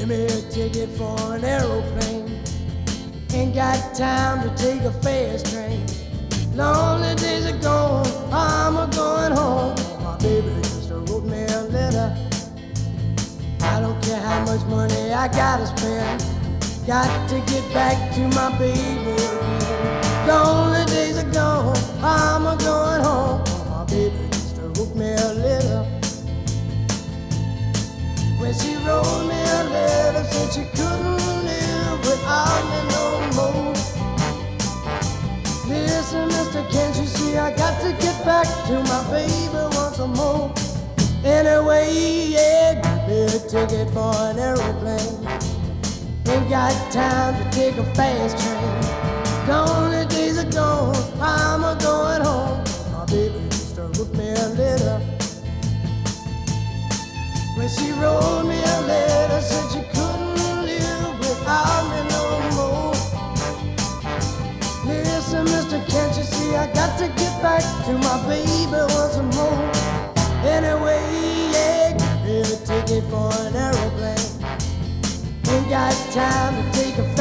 Give me a ticket for an aeroplane. Ain't got time to take a fast train. Lonely days are gone, I'm a going home. My baby just wrote me a letter. I don't care how much money I gotta spend. Got to get back to my baby again. Lonely days are gone, I'm a going home. My baby just wrote me a letter. When she wrote me a letter, said she couldn't live without me no more. Listen, mister, can't you see I got to get back to my baby once more? Anyway, yeah, give me a ticket for an aeroplane. Ain't got time to take a fast train. Lonely days are gone, I'm a going home. My baby just wrote me a letter. When she wrote me a letter, said she couldn't live without me no more. Listen, mister, can't you see I got to get back to my baby once more? Anyway, yeah, give me a ticket for an aeroplane. Ain't got time to take a